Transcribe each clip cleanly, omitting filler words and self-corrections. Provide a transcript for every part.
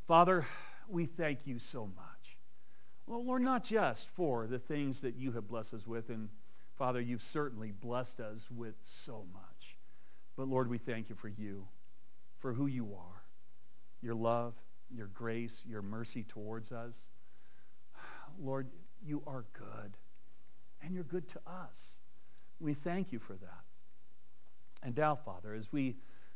Father, we thank you so much. Well, Lord, not just for the things that you have blessed us with, and Father, you've certainly blessed us with so much. But Lord, we thank you for who you are, your love, your grace, your mercy towards us. Lord, you are good, and you're good to us. We thank you for that. And now, Father, as we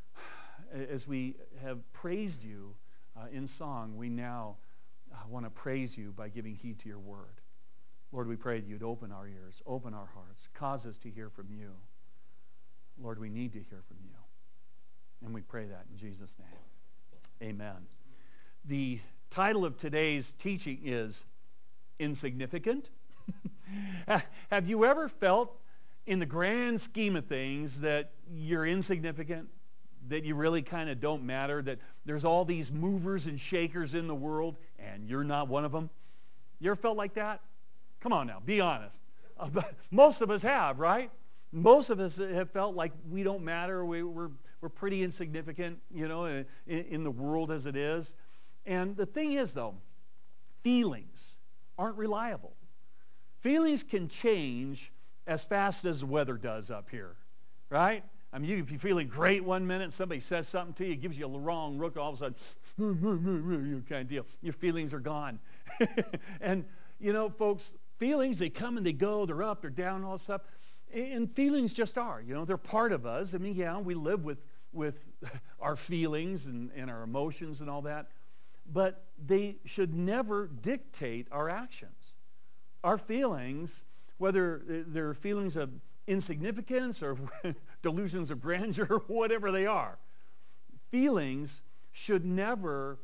have praised you in song, we now want to praise you by giving heed to your word. Lord, we pray that you'd open our ears, open our hearts, cause us to hear from you. Lord, we need to hear from you. And we pray that in Jesus' name. Amen. The title of today's teaching is Insignificant. Have you ever felt in the grand scheme of things that you're insignificant, that you really kind of don't matter, that there's all these movers and shakers in the world and you're not one of them? You ever felt like that? Come on now, be honest. Most of us have, right? Most of us have felt like we don't matter. We're pretty insignificant, in the world as it is. And the thing is, though, feelings aren't reliable. Feelings can change as fast as the weather does up here, right? I mean, you can be feeling great one minute, somebody says something to you, gives you a wrong look, all of a sudden, kind of deal. Your feelings are gone. And, folks, feelings, they come and they go, they're up, they're down, all that stuff. And feelings just are, they're part of us. I mean, yeah, we live with our feelings and our emotions and all that. But they should never dictate our actions. Our feelings, whether they're feelings of insignificance or delusions of grandeur, whatever they are, feelings should never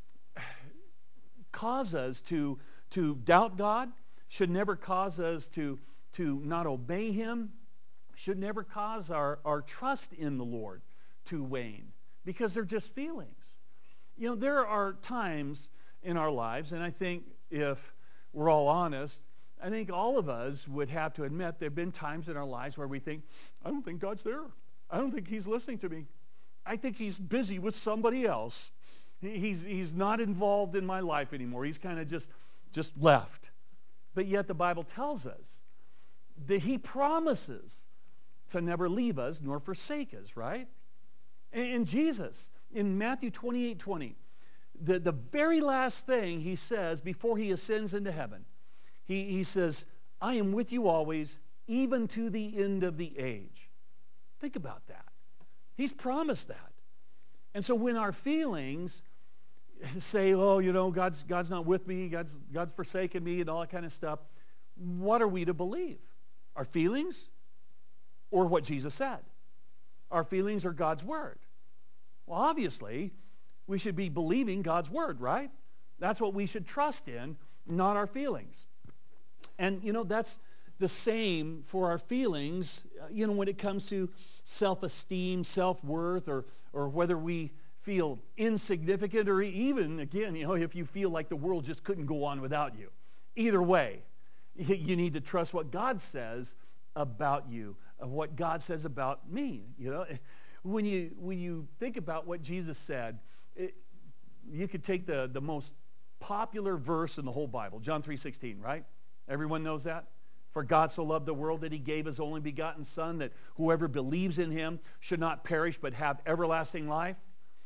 cause us to doubt God, should never cause us to not obey him, should never cause our trust in the Lord to wane, because they're just feelings. There are times in our lives, and I think if we're all honest, I think all of us would have to admit there have been times in our lives where we think, I don't think God's there. I don't think he's listening to me. I think he's busy with somebody else. He's not involved in my life anymore. He's kind of just left. But yet the Bible tells us that he promises to never leave us nor forsake us, right? And Jesus, in Matthew 28:20, the very last thing he says before he ascends into heaven, he says, I am with you always, even to the end of the age. Think about that. He's promised that. And so when our feelings say, oh, God's not with me, God's forsaken me, and all that kind of stuff, what are we to believe? Our feelings or what Jesus said? Our feelings or God's word? Well, obviously, we should be believing God's word, right? That's what we should trust in, not our feelings. And, that's the same for our feelings, when it comes to self-esteem, self-worth, or whether we feel insignificant, or even, again, if you feel like the world just couldn't go on without you. Either way, you need to trust what God says about you, what God says about me. When you think about what Jesus said, you could take the most popular verse in the whole Bible, John 3:16, right? Everyone knows that? For God so loved the world that he gave his only begotten Son, that whoever believes in him should not perish but have everlasting life.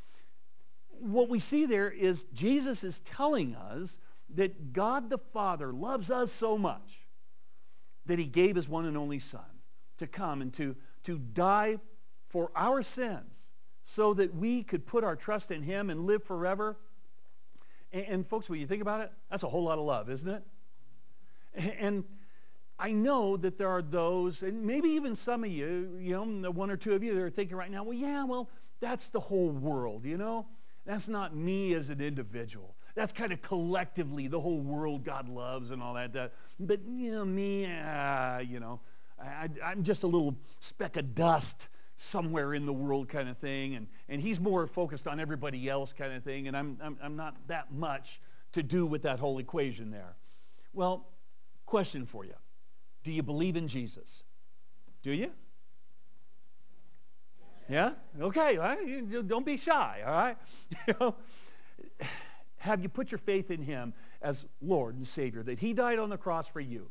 What we see there is Jesus is telling us that God the Father loves us so much that he gave his one and only Son to come and to die for our sins so that we could put our trust in him and live forever. And folks, when you think about it, that's a whole lot of love, isn't it? And I know that there are those, and maybe even some of you, the one or two of you that are thinking right now, well, that's the whole world, That's not me as an individual. That's kind of collectively the whole world God loves and all that. But, me, I'm just a little speck of dust somewhere in the world kind of thing. And he's more focused on everybody else kind of thing. And I'm not that much to do with that whole equation there. Well, question for you. Do you believe in Jesus? Do you? Yeah? Okay. All right. Don't be shy, all right? Have you put your faith in him as Lord and Savior, that he died on the cross for you?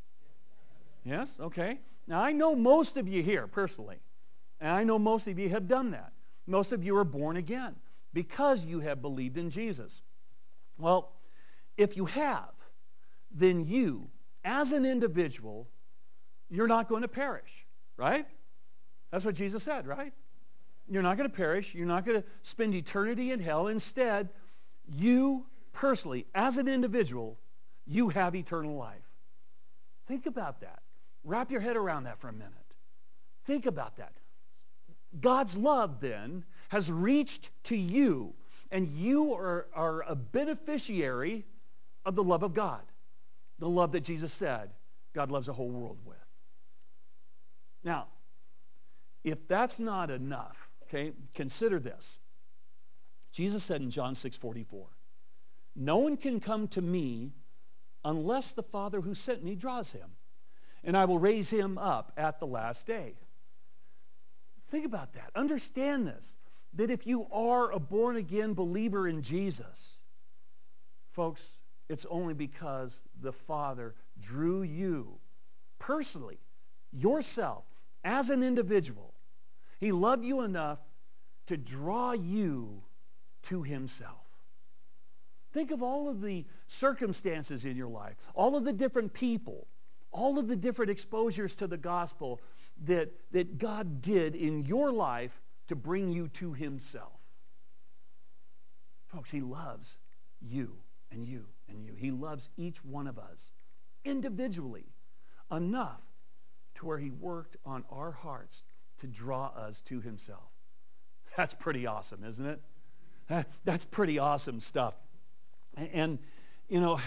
Yes? Okay. Now, I know most of you here personally, and I know most of you have done that. Most of you are born again because you have believed in Jesus. Well, if you have, then you, as an individual, you're not going to perish, right? That's what Jesus said, right? You're not going to perish. You're not going to spend eternity in hell. Instead, you personally, as an individual, you have eternal life. Think about that. Wrap your head around that for a minute. Think about that. God's love, then, has reached to you, and you are a beneficiary of the love of God, the love that Jesus said God loves the whole world with. Now, if that's not enough, okay, consider this. Jesus said in John 6:44, "No one can come to me unless the Father who sent me draws him, and I will raise him up at the last day." Think about that. Understand this, that if you are a born-again believer in Jesus, folks, it's only because the Father drew you personally, yourself, as an individual. He loved you enough to draw you to himself. Think of all of the circumstances in your life, all of the different people, all of the different exposures to the gospel that God did in your life to bring you to himself. Folks, he loves you and you and you. He loves each one of us individually enough to where he worked on our hearts to draw us to himself. That's pretty awesome, isn't it? That's pretty awesome stuff. And, you know,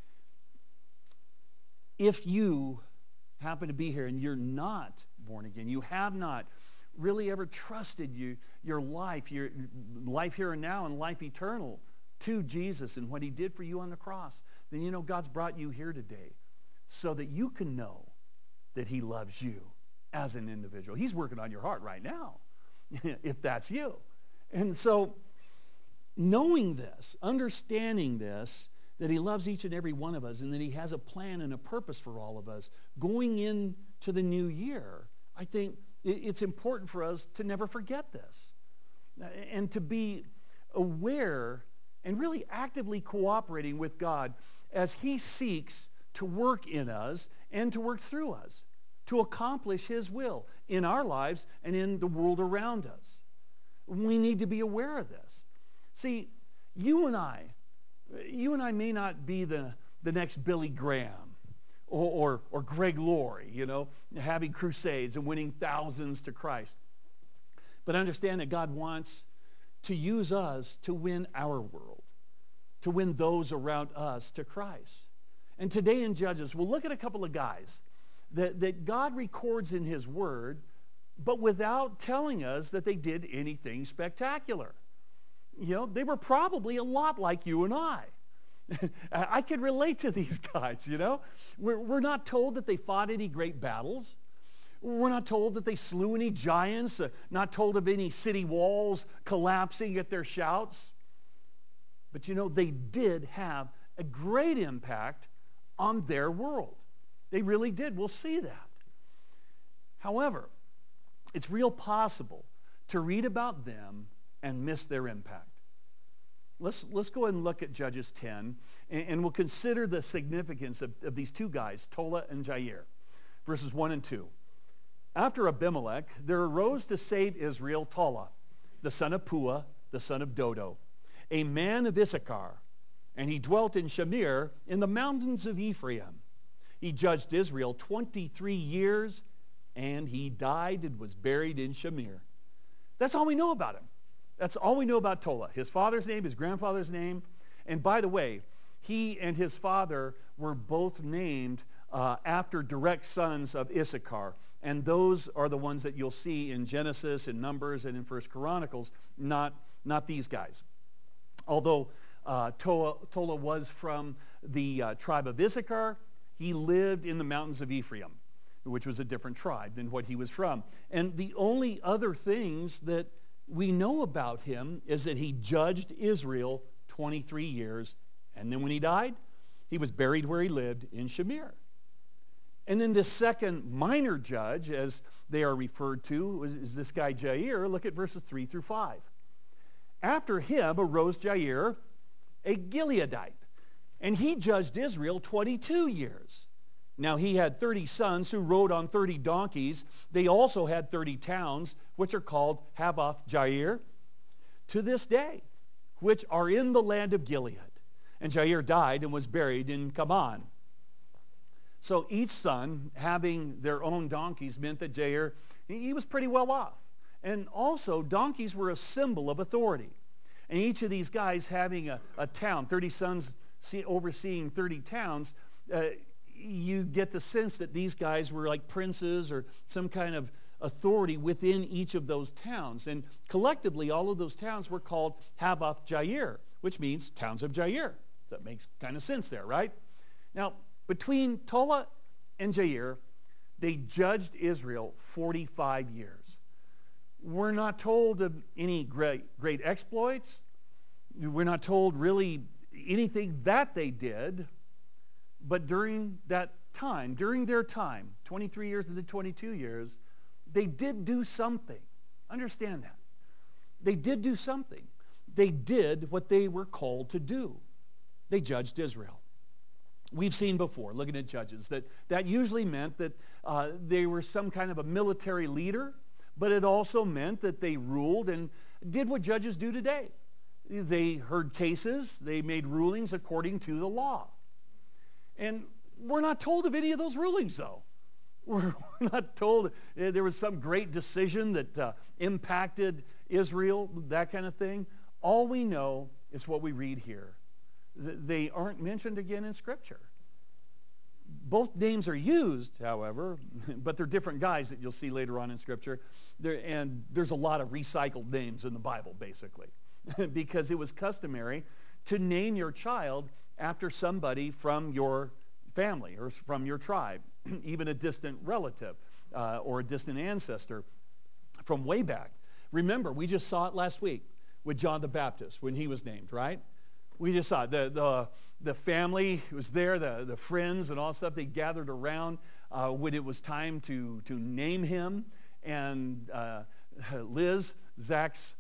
if you happen to be here and you're not born again, you have not really ever trusted your life here and now and life eternal to Jesus and what he did for you on the cross, then you know God's brought you here today so that you can know that he loves you as an individual. He's working on your heart right now, if that's you. And so, knowing this, understanding this, that he loves each and every one of us and that he has a plan and a purpose for all of us, going into the new year, I think it's important for us to never forget this and to be aware and really actively cooperating with God as he seeks to work in us and to work through us to accomplish his will in our lives and in the world around us. We need to be aware of this. See, you and I may not be the next Billy Graham or Greg Laurie, you know, having crusades and winning thousands to Christ. But understand that God wants to use us to win our world, to win those around us to Christ. And today in Judges, we'll look at a couple of guys that God records in his word, but without telling us that they did anything spectacular. You know, they were probably a lot like you and I. I can relate to these guys, you know. We're not told that they fought any great battles. We're not told that they slew any giants, not told of any city walls collapsing at their shouts. But you know, they did have a great impact on their world. They really did. We'll see that. However, it's real possible to read about them and miss their impact. Let's go ahead and look at Judges 10, and we'll consider the significance of these two guys, Tola and Jair, verses 1 and 2. After Abimelech, there arose to save Israel Tola, the son of Puah, the son of Dodo, a man of Issachar, and he dwelt in Shamir in the mountains of Ephraim. He judged Israel 23 years, and he died and was buried in Shamir. That's all we know about him. That's all we know about Tola. His father's name, his grandfather's name. And by the way, he and his father were both named after direct sons of Issachar. And those are the ones that you'll see in Genesis, in Numbers, and in 1 Chronicles, not these guys. Although Tola was from the tribe of Issachar, he lived in the mountains of Ephraim, which was a different tribe than what he was from. And the only other things that we know about him is that he judged Israel 23 years. And then when he died, he was buried where he lived in Shamir. And then the second minor judge, as they are referred to, is this guy Jair. Look at verses 3 through 5. After him arose Jair, a Gileadite, and he judged Israel 22 years. Now he had 30 sons who rode on 30 donkeys. They also had 30 towns, which are called Havoth Jair, to this day, which are in the land of Gilead. And Jair died and was buried in Kaman. So each son having their own donkeys meant that Jair, he was pretty well off. And also, donkeys were a symbol of authority. And each of these guys having a town, 30 sons overseeing 30 towns, you get the sense that these guys were like princes or some kind of authority within each of those towns. And collectively, all of those towns were called Havoth Jair, which means towns of Jair. That makes kind of sense there, right? Now, between Tola and Jair, they judged Israel 45 years. We're not told of any great exploits. We're not told really anything that they did. But during that time, during their time, 23 years and then 22 years, they did do something. Understand that. They did do something. They did what they were called to do. They judged Israel. We've seen before, looking at judges, that usually meant that they were some kind of a military leader, but it also meant that they ruled and did what judges do today. They heard cases, they made rulings according to the law. And we're not told of any of those rulings, though. We're not told there was some great decision that impacted Israel, that kind of thing. All we know is what we read here. They aren't mentioned again in Scripture. Both names are used, however, but they're different guys that you'll see later on in Scripture. And there's a lot of recycled names in the Bible, basically, because it was customary to name your child after somebody from your family or from your tribe, even a distant relative or a distant ancestor from way back. Remember, we just saw it last week with John the Baptist when he was named, right? We just saw it. The family was there, the friends and all that stuff. They gathered around when it was time to name him. And Liz, Zach's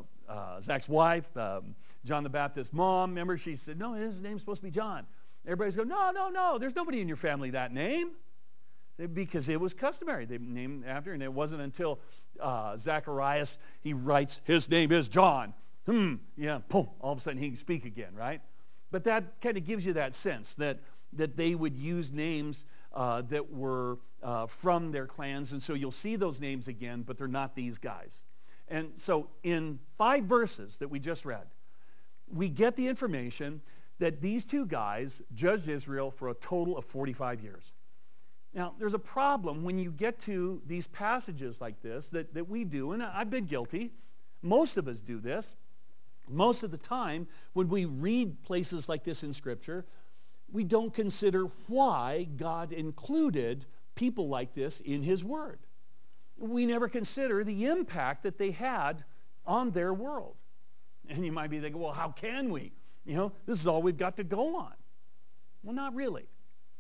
wife, John the Baptist's mom, remember, she said, no, his name's supposed to be John. Everybody's going, no, there's nobody in your family that name. Because it was customary. They named after, and it wasn't until Zacharias, he writes, his name is John. Boom, all of a sudden he can speak again, right? But that kind of gives you that sense that they would use names that were from their clans, and so you'll see those names again, but they're not these guys. And so in 5 verses that we just read, we get the information that these two guys judged Israel for a total of 45 years. Now, there's a problem when you get to these passages like this that we do, and I've been guilty. Most of us do this. Most of the time, when we read places like this in Scripture, we don't consider why God included people like this in His Word. We never consider the impact that they had on their world. And you might be thinking, well, how can we? This is all we've got to go on. Well, not really.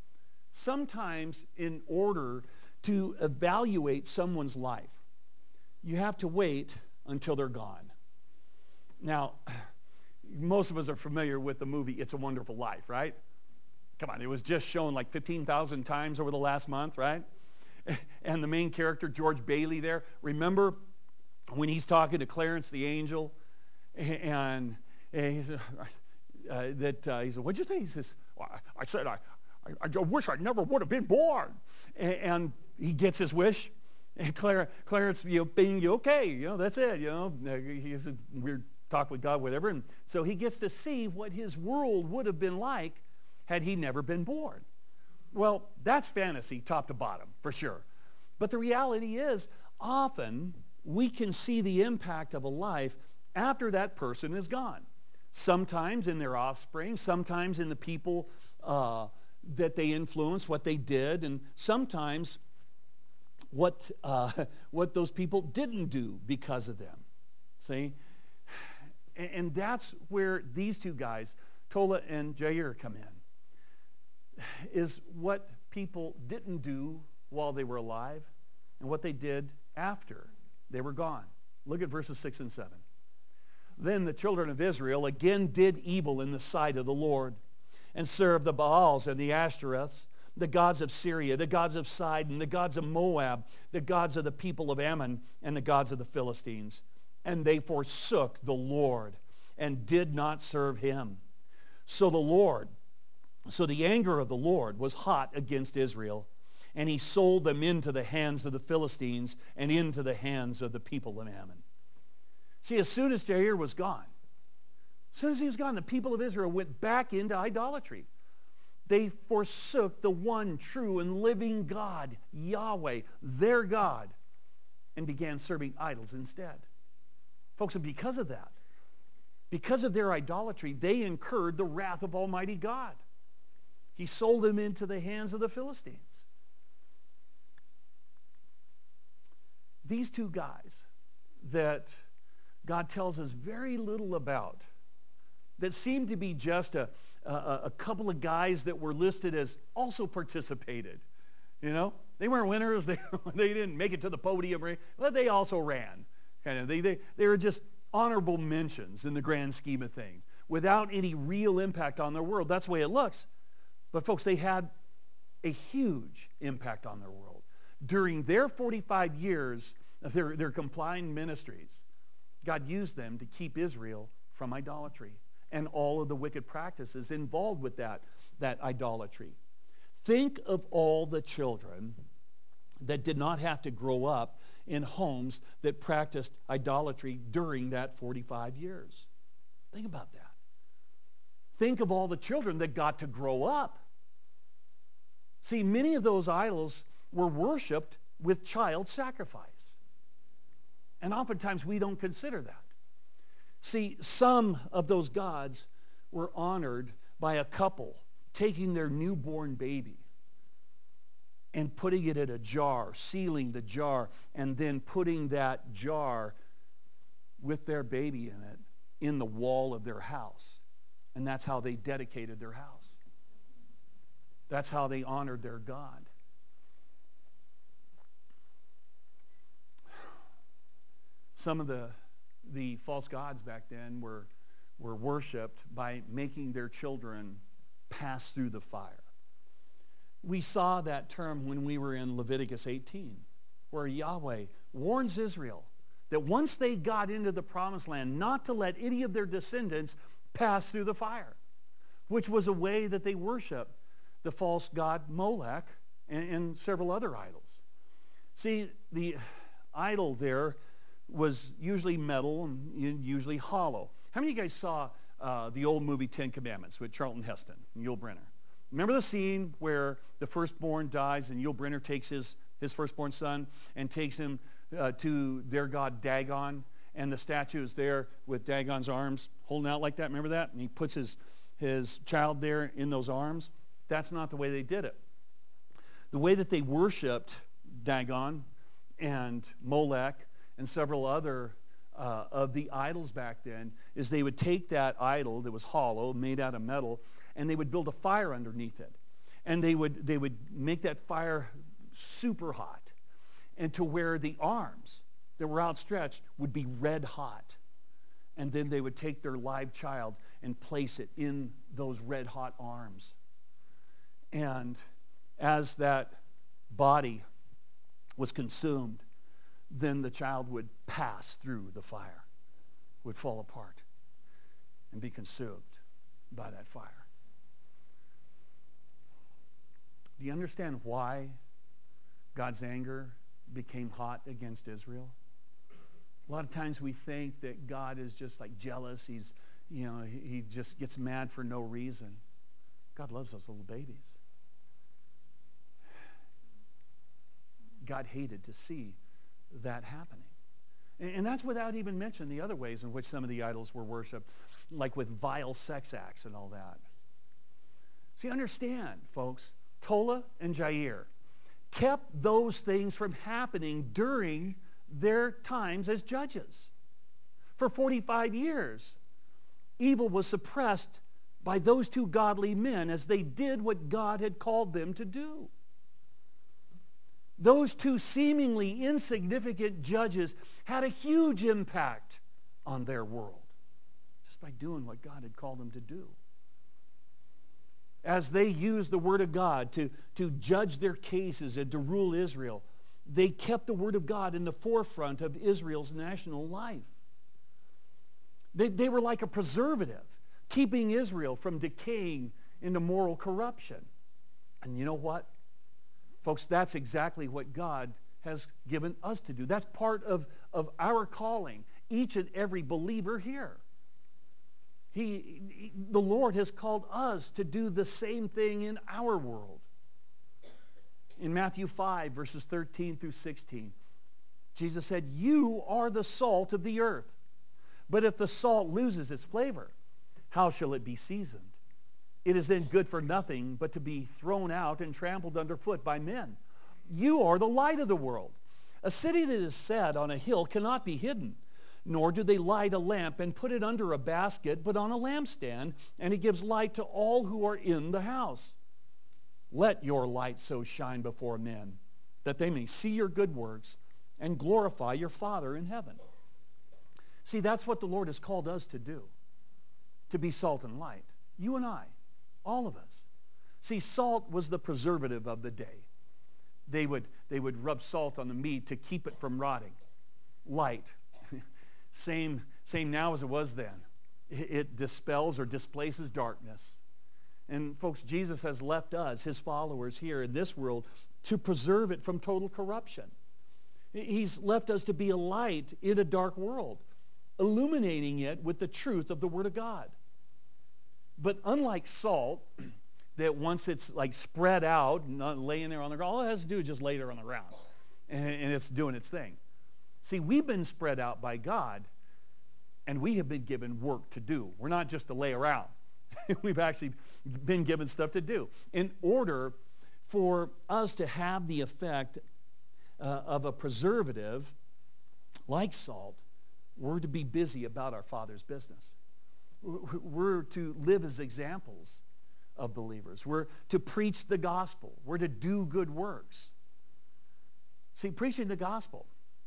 Sometimes in order to evaluate someone's life, you have to wait until they're gone. Now, most of us are familiar with the movie It's a Wonderful Life, right? Come on, it was just shown like 15,000 times over the last month, right? And the main character, George Bailey there, remember when he's talking to Clarence the angel, and he said, what'd you say? He says, well, I said, I wish I never would have been born. And he gets his wish. And Clarence, being okay, that's it, he has a weird talk with God, whatever. And so he gets to see what his world would have been like had he never been born. Well, that's fantasy top to bottom, for sure. But the reality is, often we can see the impact of a life after that person is gone. Sometimes in their offspring, sometimes in the people that they influenced, what they did, and sometimes what those people didn't do because of them. See? And that's where these two guys, Tola and Jair, come in. Is what people didn't do while they were alive and what they did after they were gone. Look at verses 6 and 7. Then the children of Israel again did evil in the sight of the Lord, and served the Baals and the Ashtoreths, the gods of Syria, the gods of Sidon, the gods of Moab, the gods of the people of Ammon, and the gods of the Philistines. And they forsook the Lord and did not serve him. So the anger of the Lord was hot against Israel, and he sold them into the hands of the Philistines and into the hands of the people of Ammon. See, as soon as Jair was gone, the people of Israel went back into idolatry. They forsook the one true and living God, Yahweh, their God, and began serving idols instead. Folks, and because of that, because of their idolatry, they incurred the wrath of Almighty God. He sold them into the hands of the Philistines. These two guys that God tells us very little about, that seem to be just a couple of guys that were listed as also participated. You know, they weren't winners. They didn't make it to the podium, but they also ran. Kind of, they were just honorable mentions in the grand scheme of things, without any real impact on their world. That's the way it looks. But folks, they had a huge impact on their world. During their 45 years of their complying ministries, God used them to keep Israel from idolatry and all of the wicked practices involved with that idolatry. Think of all the children that did not have to grow up in homes that practiced idolatry during that 45 years. Think about that. Think of all the children that got to grow up. See, many of those idols were worshipped with child sacrifice. And oftentimes we don't consider that. See, some of those gods were honored by a couple taking their newborn baby and putting it in a jar, sealing the jar, and then putting that jar with their baby in it in the wall of their house. And that's how they dedicated their house. That's how they honored their God. Some of the false gods back then were worshipped by making their children pass through the fire. We saw that term when we were in Leviticus 18, where Yahweh warns Israel that once they got into the promised land, not to let any of their descendants pass through the fire, which was a way that they worshiped the false god Molech and several other idols. See, the idol there was usually metal and usually hollow. How many of you guys saw the old movie 10 Commandments with Charlton Heston and Yul Brynner? Remember the scene where the firstborn dies and Yul Brynner takes his firstborn son and takes him to their god Dagon, and the statue is there with Dagon's arms holding out like that? Remember that? And he puts his child there in those arms. That's not the way they did it. The way that they worshipped Dagon and Molech and several other of the idols back then is they would take that idol that was hollow, made out of metal, and they would build a fire underneath it. And they would make that fire super hot, and to where the arms that were outstretched would be red hot. And then they would take their live child and place it in those red hot arms. And as that body was consumed, then the child would pass through the fire, would fall apart and be consumed by that fire. Do you understand why God's anger became hot against Israel? A lot of times we think that God is just like jealous. He just gets mad for no reason. God loves those little babies. God hated to see that happening. And that's without even mentioning the other ways in which some of the idols were worshipped, like with vile sex acts and all that. See, understand, folks, Tola and Jair kept those things from happening during their times as judges. For 45 years, evil was suppressed by those two godly men as they did what God had called them to do. Those two seemingly insignificant judges had a huge impact on their world just by doing what God had called them to do. As they used the Word of God to judge their cases and to rule Israel, they kept the Word of God in the forefront of Israel's national life. They were like a preservative, keeping Israel from decaying into moral corruption. And you know what? Folks, that's exactly what God has given us to do. That's part of our calling, each and every believer here. The Lord has called us to do the same thing in our world. In Matthew 5, verses 13 through 16, Jesus said, "You are the salt of the earth. But if the salt loses its flavor, how shall it be seasoned? It is then good for nothing but to be thrown out and trampled underfoot by men. You are the light of the world. A city that is set on a hill cannot be hidden. Nor do they light a lamp and put it under a basket, but on a lampstand, and it gives light to all who are in the house. Let your light so shine before men, that they may see your good works and glorify your Father in heaven." See, that's what the Lord has called us to do, to be salt and light. You and I, all of us. See, salt was the preservative of the day. They would rub salt on the meat to keep it from rotting. Light. Same now as it was then. It dispels or displaces darkness. And folks, Jesus has left us, his followers here in this world, to preserve it from total corruption. He's left us to be a light in a dark world, illuminating it with the truth of the Word of God. But unlike salt, that once it's like spread out and not laying there on the ground, all it has to do is just lay there on the ground, and it's doing its thing. See, we've been spread out by God, and we have been given work to do. We're not just to lay around. We've actually been given stuff to do. In order for us to have the effect of a preservative like salt, we're to be busy about our Father's business. We're to live as examples of believers. We're to preach the gospel. We're to do good works. See, preaching the gospel,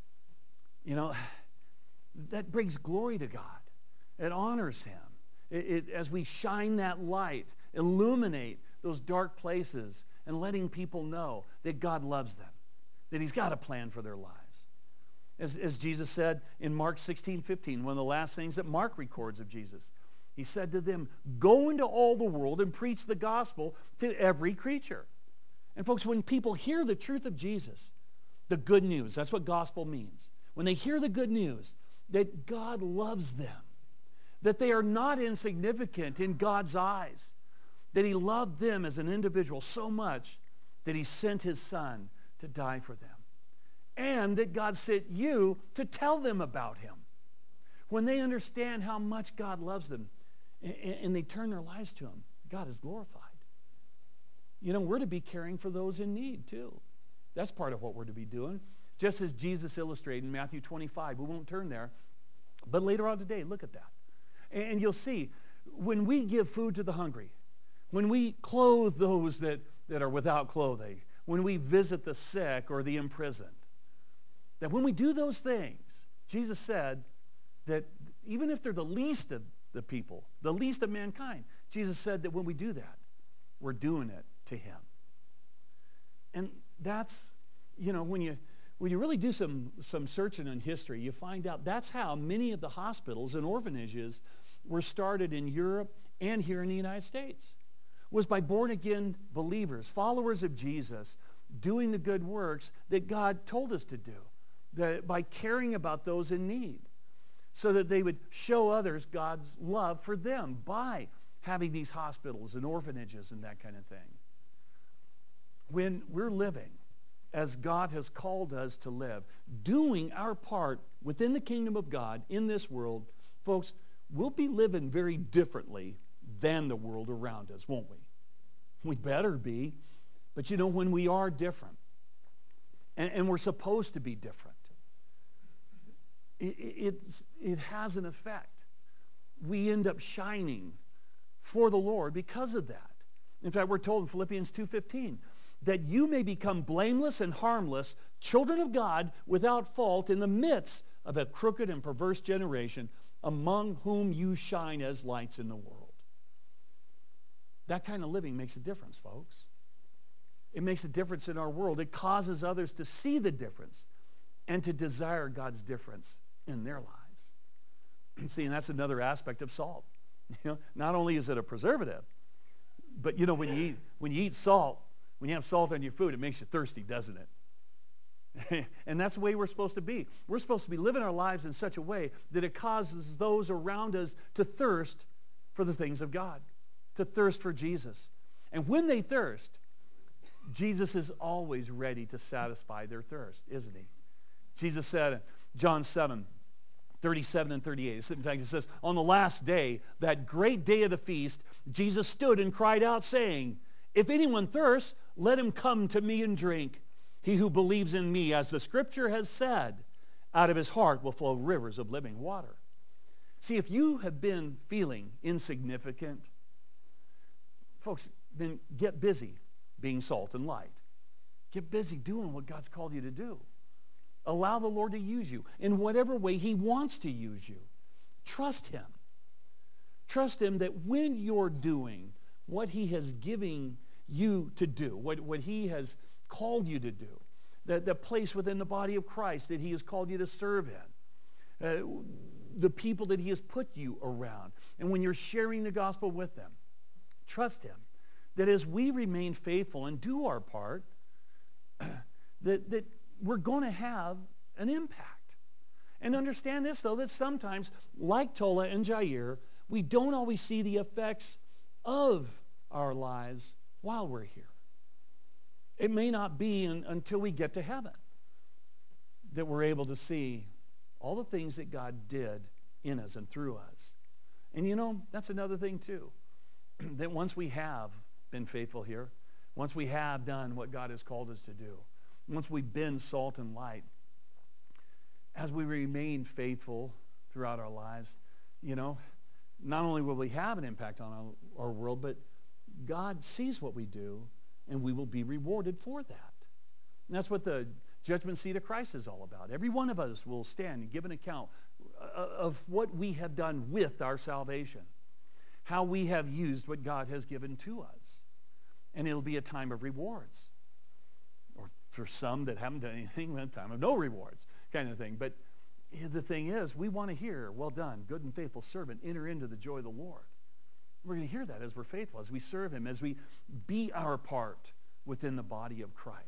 that brings glory to God. It honors him. As we shine that light, illuminate those dark places, and letting people know that God loves them, that he's got a plan for their lives. As Jesus said in Mark 16:15, one of the last things that Mark records of Jesus, he said to them, "Go into all the world and preach the gospel to every creature." And folks, when people hear the truth of Jesus, the good news, that's what gospel means. When they hear the good news that God loves them, that they are not insignificant in God's eyes, that he loved them as an individual so much that he sent his Son to die for them, and that God sent you to tell them about him. When they understand how much God loves them and they turn their lives to him, God is glorified. We're to be caring for those in need too. That's part of what we're to be doing. Just as Jesus illustrated in Matthew 25. We won't turn there, but later on today, look at that. And you'll see, when we give food to the hungry, when we clothe those that are without clothing, when we visit the sick or the imprisoned, that when we do those things, Jesus said that even if they're the least of the people, the least of mankind, Jesus said that when we do that, we're doing it to him. And that's, when you really do some searching in history, you find out that's how many of the hospitals and orphanages were started in Europe and here in the United States. Was by born-again believers, followers of Jesus, doing the good works that God told us to do, by caring about those in need, so that they would show others God's love for them by having these hospitals and orphanages and that kind of thing. When we're living as God has called us to live, doing our part within the kingdom of God in this world, folks, we'll be living very differently than the world around us, won't we? We better be. But when we are different, and we're supposed to be different, it has an effect. we end up shining for the Lord because of that. In fact, we're told in Philippians 2:15 that you may become blameless and harmless, children of God without fault in the midst of a crooked and perverse generation, among whom you shine as lights in the world. That kind of living makes a difference, folks. It makes a difference in our world. It causes others to see the difference and to desire God's difference in their lives. See, and that's another aspect of salt. Not only is it a preservative, but when you eat salt, when you have salt on your food, it makes you thirsty, doesn't it? And that's the way we're supposed to be. We're supposed to be living our lives in such a way that it causes those around us to thirst for the things of God, to thirst for Jesus. And when they thirst, Jesus is always ready to satisfy their thirst, isn't he? Jesus said in John 7:37 and 38, in fact, it says, on the last day, that great day of the feast, Jesus stood and cried out, saying, if anyone thirsts, let him come to me and drink. He who believes in me, as the scripture has said, out of his heart will flow rivers of living water. See, if you have been feeling insignificant, folks, then get busy being salt and light. Get busy doing what God's called you to do. Allow the Lord to use you in whatever way he wants to use you. Trust him. Trust him that when you're doing what he has given you to do, what he has called you to do, the place within the body of Christ that he has called you to serve in, the people that he has put you around, and when you're sharing the gospel with them, trust him that as we remain faithful and do our part, that we're going to have an impact. And understand this, though, that sometimes, like Tola and Jair, we don't always see the effects of our lives while we're here. It may not be until we get to heaven that we're able to see all the things that God did in us and through us. And that's another thing too, that once we have been faithful here, once we have done what God has called us to do, once we've been salt and light, as we remain faithful throughout our lives, not only will we have an impact on our world, but God sees what we do, and we will be rewarded for that. And that's what the judgment seat of Christ is all about. Every one of us will stand and give an account of what we have done with our salvation, how we have used what God has given to us. And it'll be a time of rewards. Or for some that haven't done anything, a time of no rewards kind of thing. But the thing is, we want to hear, well done, good and faithful servant, enter into the joy of the Lord. We're going to hear that as we're faithful, as we serve him, as we be our part within the body of Christ.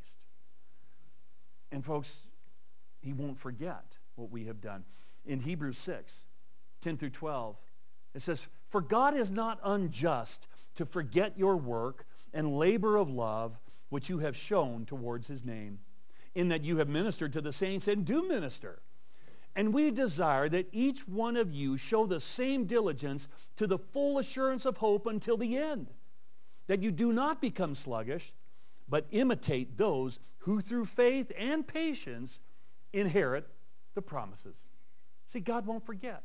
And folks, he won't forget what we have done. In Hebrews 6:10 through 12, it says, for God is not unjust to forget your work and labor of love which you have shown towards his name, in that you have ministered to the saints and do minister. And we desire that each one of you show the same diligence to the full assurance of hope until the end, that you do not become sluggish, but imitate those who through faith and patience inherit the promises. See, God won't forget.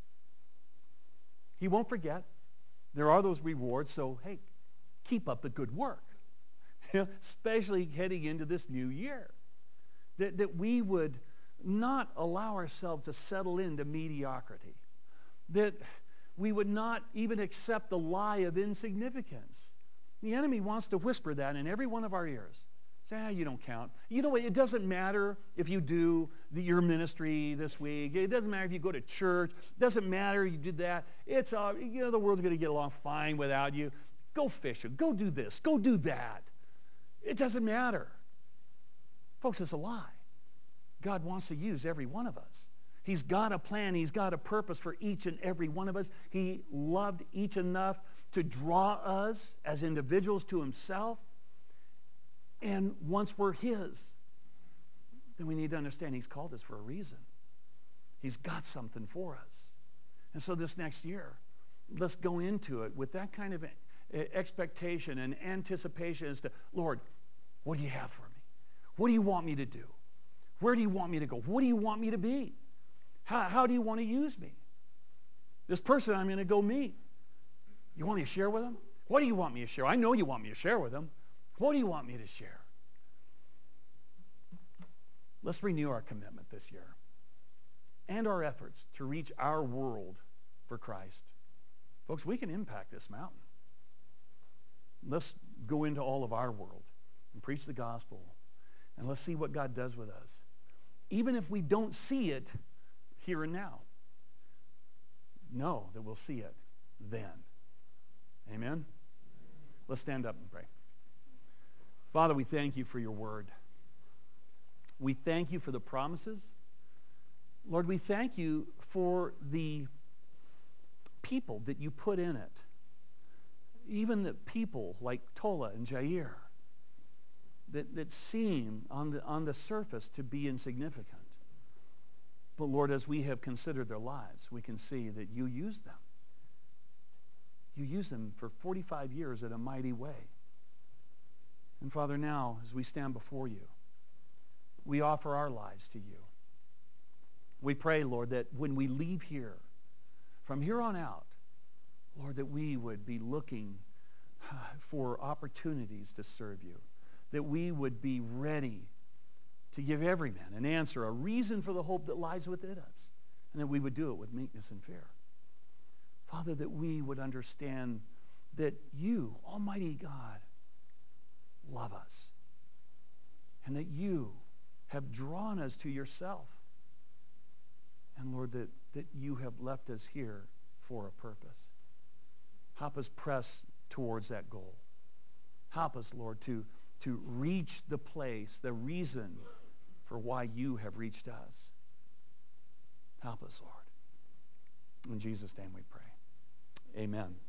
He won't forget. There are those rewards, so hey, keep up the good work, especially heading into this new year. That we would not allow ourselves to settle into mediocrity. That we would not even accept the lie of insignificance. The enemy wants to whisper that in every one of our ears. Say, you don't count. You know what? It doesn't matter if you do your ministry this week. It doesn't matter if you go to church. It doesn't matter if you did that. It's the world's going to get along fine without you. Go fishing. Go do this. Go do that. It doesn't matter. Folks, it's a lie. God wants to use every one of us. He's got a plan. He's got a purpose for each and every one of us. He loved each enough to draw us as individuals to himself. And once we're his, then we need to understand he's called us for a reason. He's got something for us. And so this next year, let's go into it with that kind of expectation and anticipation as to, Lord, what do you have for me? What do you want me to do? Where do you want me to go? What do you want me to be? How do you want to use me? This person I'm going to go meet. You want me to share with them? What do you want me to share? I know you want me to share with them. What do you want me to share? Let's renew our commitment this year and our efforts to reach our world for Christ. Folks, we can impact this mountain. Let's go into all of our world and preach the gospel, and let's see what God does with us. Even if we don't see it here and now, know that we'll see it then. Amen? Let's stand up and pray. Father, we thank you for your word. We thank you for the promises. Lord, we thank you for the people that you put in it. Even the people like Tola and Jair that seem on the surface to be insignificant. But Lord, as we have considered their lives, we can see that you used them. You used them for 45 years in a mighty way. And Father, now, as we stand before you, we offer our lives to you. We pray, Lord, that when we leave here, from here on out, Lord, that we would be looking for opportunities to serve you, that we would be ready to give every man an answer, a reason for the hope that lies within us, and that we would do it with meekness and fear. Father, that we would understand that you, Almighty God, love us, and that you have drawn us to yourself. And Lord, that you have left us here for a purpose. Help us press towards that goal. Help us, Lord, to reach the place, the reason for why you have reached us. Help us, Lord. In Jesus' name we pray. Amen.